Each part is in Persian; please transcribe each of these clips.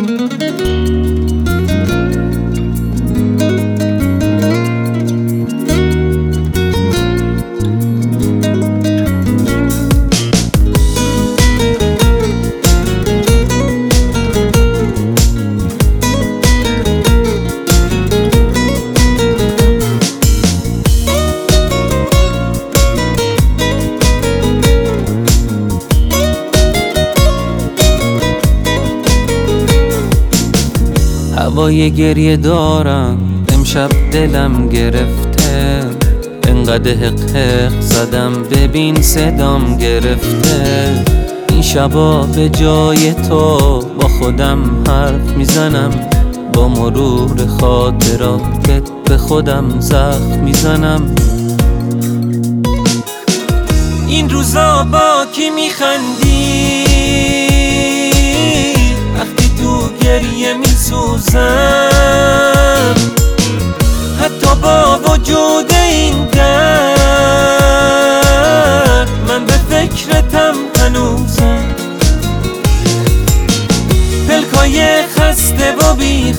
هوای گریه دارم امشب دلم گرفته، انقدر حق زدم ببین صدام گرفته. این شبا به جای تو با خودم حرف میزنم، با مرور خاطراتت به خودم زخم میزنم. این روزا با کی میخندی وقتی تو گریه میسوزم؟ حتی با وجود این درد من به فکرتم هنوزم. پلکای خسته و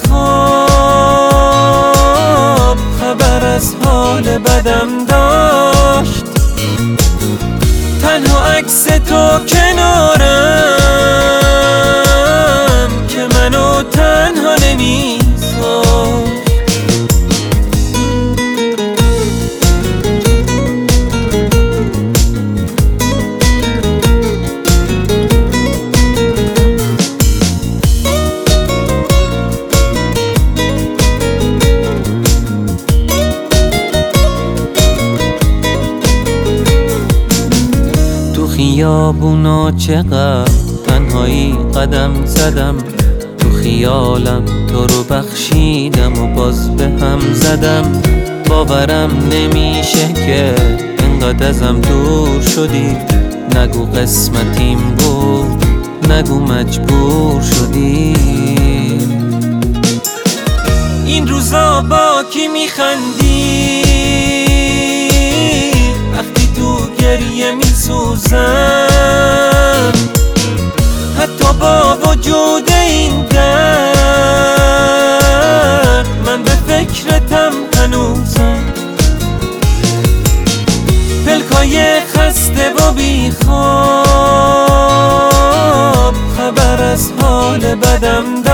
بیخواب خبر از حال بدم داشت، تنها عکس تو کنارم که منو تنها نمیذاشت. خیابونا چقدر تنهایی قدم زدم، تو خیالم تو رو بخشیدم و باز به هم زدم. باورم نمیشه که انقدر ازم دور شدی، نگو قسمتیم بود، نگو مجبور شدی. این روزا با کی میخندی وقتی تو گریه میسوزم؟ حتی با وجود این درد من به فکرتم هنوزم. پلکای خسته و بیخواب خبر از حال بدم